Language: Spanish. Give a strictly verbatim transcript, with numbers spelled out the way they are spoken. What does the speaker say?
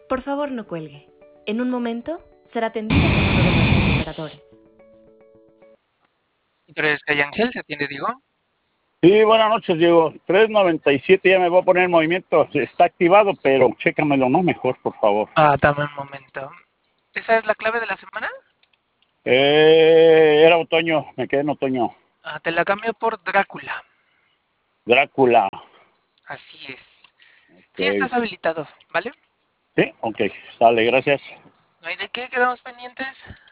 Por favor, no cuelgue. En un momento será atendido por uno de nuestros operadores. ¿Crees que hay Ángel? ¿Se atiende, digo? Sí, buenas noches, Diego. tres noventa y siete ya me voy a poner en movimiento. Está activado, pero chécamelo, ¿no? Mejor, por favor. Ah, dame un momento. ¿Esa es la clave de la semana? Eh, era otoño, me quedé en otoño. Ah, te la cambio por Drácula. Drácula. Así es. Sí, Okay. estás habilitado, ¿vale? Sí, ok, sale, gracias. ¿No hay de qué? ¿Quedamos pendientes?